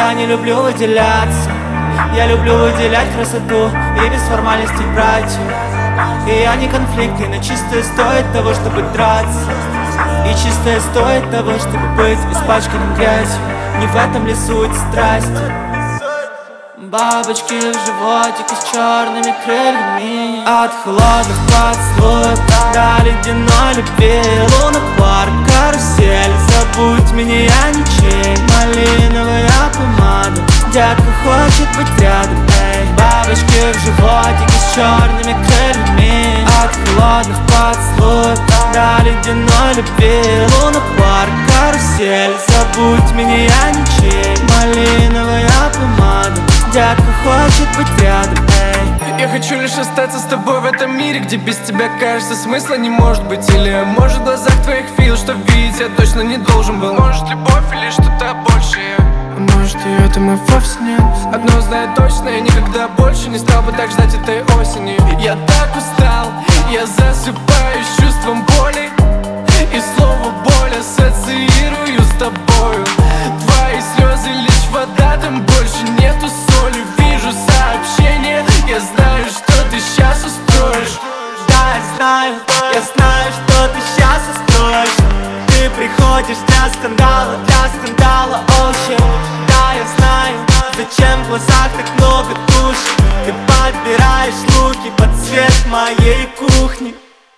Я не люблю выделяться, я люблю выделять красоту и без формальностей брать ее. И я не конфликты, но чистое стоит того, чтобы драться. И чистое стоит того, чтобы быть испачканным грязью. Не в этом ли суть страсти? Бабочки в животике с черными крыльями. От холодных поцелуев до ледяной любви. Луна, парк, карусель, забудь меня, я ничей. Малиновая помада, детка хочет быть рядом, эй. Бабочки в животике с черными крыльями. От холодных поцелуев до ледяной любви. Луна, парк, карусель, забудь меня, я ничей. Малиновая помада, детка хочет быть рядом, эй. Я хочу лишь остаться с тобой в этом мире, где без тебя, кажется, смысла не может быть. Или может в глазах твоих фил, что видеть я точно не должен был. Может любовь или что-то большее, а может и этого вовсе нет. Одно знаю точно, я никогда больше не стал бы так ждать этой осени. Я так устал, я засыпаю с чувством боли. И слово боль ассоциирую с тобою. Твои слезы лишь вода, там больше нету соли. Вижу сообщение, я знаю, что ты сейчас устроишь. Да, я знаю, что ты сейчас устроишь. Ты приходишь для скандала, oh shit. Да, я знаю, зачем в глазах так много туши. Ты подбираешь луки под цвет моей кухни.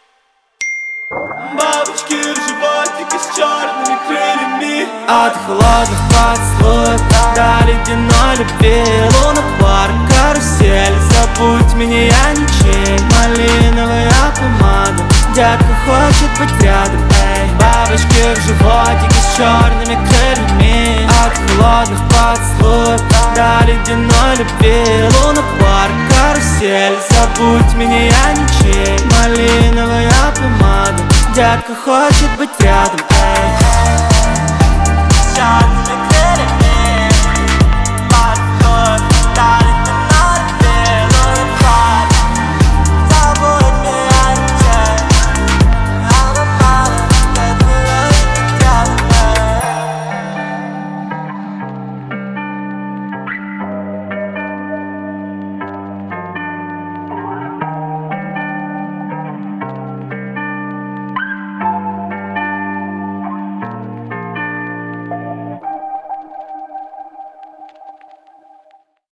Бабочки в животике с черными крыльями. От холодных поцелуев до ледяной любви. Луна, парк, карусель, забудь меня, я ничей. Малиновая помада, детка хочет быть рядом, эй. Бабочки в животике с черными крыльями. От холодных поцелуев до ледяной любви. Луна, парк, карусель, забудь меня, я ничей. Малиновая помада, детка хочет быть рядом, эй.